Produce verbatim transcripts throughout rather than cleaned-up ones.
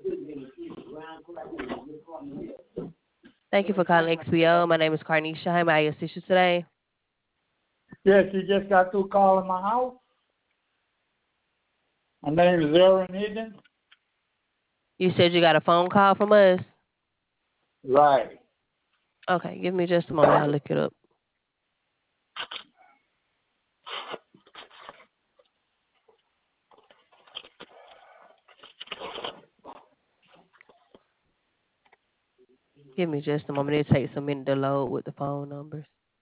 Thank you for calling X P O. My name is Carnisha. How may I assist you today? Yes, you just got through calling my house. My name is Aaron Higgins. You said you got a phone call from us? Right. Okay, give me just a moment. I'll look it up. Give me just a moment. It takes a minute to load with the phone numbers.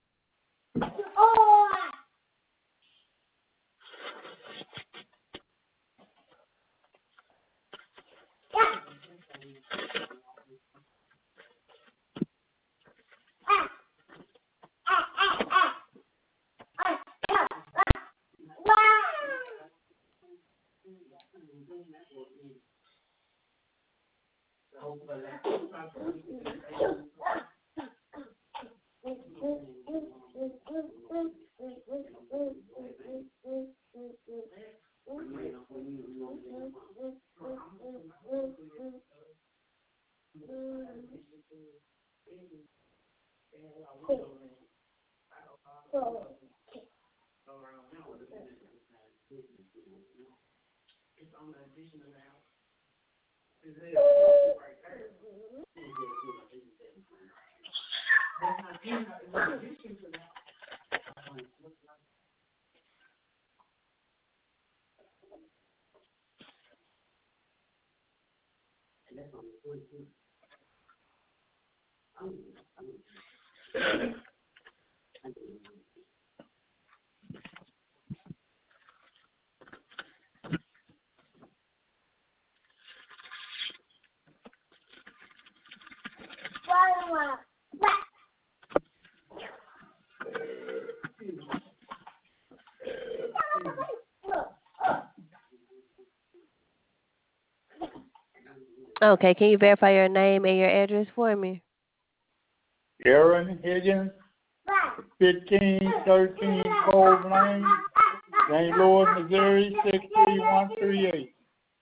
Okay, can you verify your name and your address for me? Aaron Higgins, fifteen thirteen Cove Lane, Saint Louis, Missouri, six three one three eight.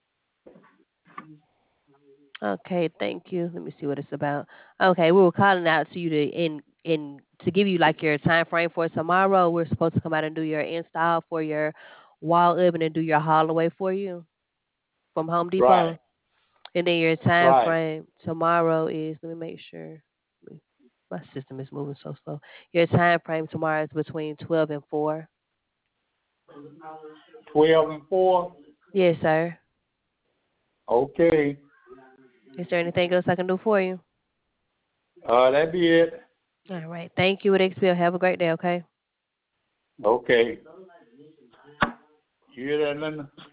Okay, thank you. Let me see what it's about. Okay, we were calling out to you to in in to give you like your time frame for tomorrow. We're supposed to come out and do your install for your wall oven and do your hallway for you from Home Depot. Right. And then your time Right. frame tomorrow is, let me make sure. My system is moving so slow. Your time frame tomorrow is between twelve and four. twelve and four? Yes, sir. Okay. Is there anything else I can do for you? Uh, that'd be it. All right. Thank you with X P L. Have a great day, okay? Okay. You hear that, Linda?